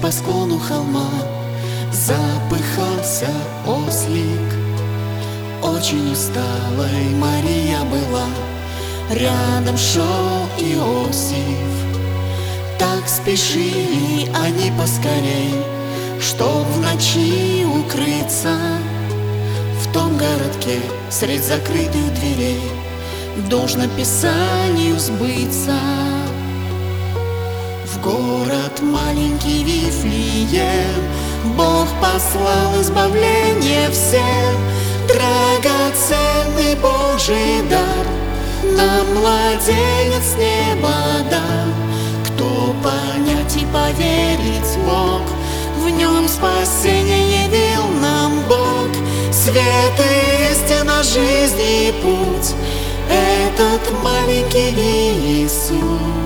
по склону холма запыхался ослик. Очень усталой Мария была, рядом шел Иосиф. Так спешили они поскорей, чтоб в ночи укрыться в том городке средь закрытых дверей. Должно Писанию сбыться. В город маленький Вифлеем Бог послал избавление всем. Драгоценный Божий дар нам младенец с неба дал. Кто понять и поверить мог, в нем спасение явил нам Бог. Свет и истина, жизнь и путь — этот маленький Иисус.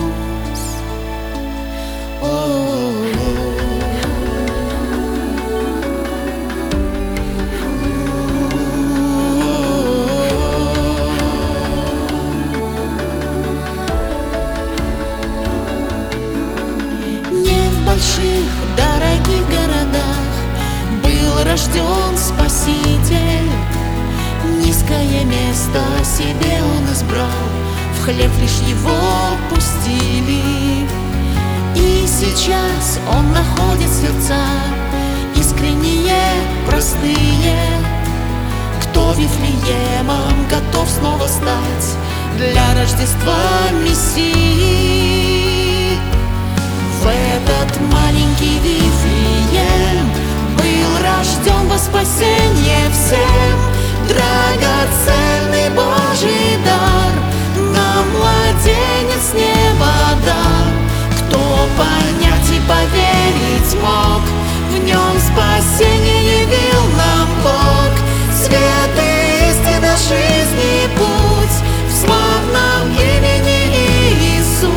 В дорогих городах был рожден Спаситель. Низкое место себе он избрал, в хлеб лишь его пустили. И сейчас он находит сердца искренние, простые. Кто Вифлеемом готов снова стать для Рождества Мессии? В этот маленький Вифлеем был рожден во спасение всем. Драгоценный Божий дар нам младенец с неба дал. Кто понять и поверить мог, в нем спасение явил нам Бог. Свет и истина, жизнь и путь в славном имени Иисус.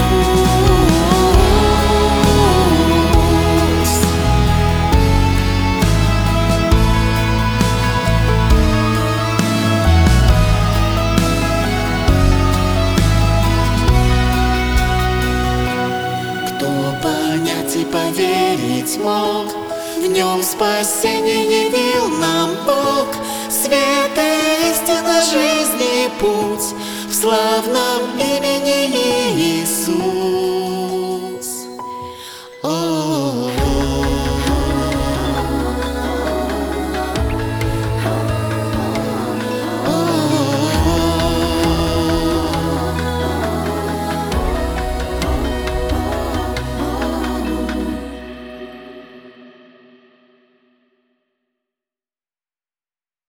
И поверить мог, в нем спасение явил нам Бог. Свет и истина, жизнь и путь в славном имени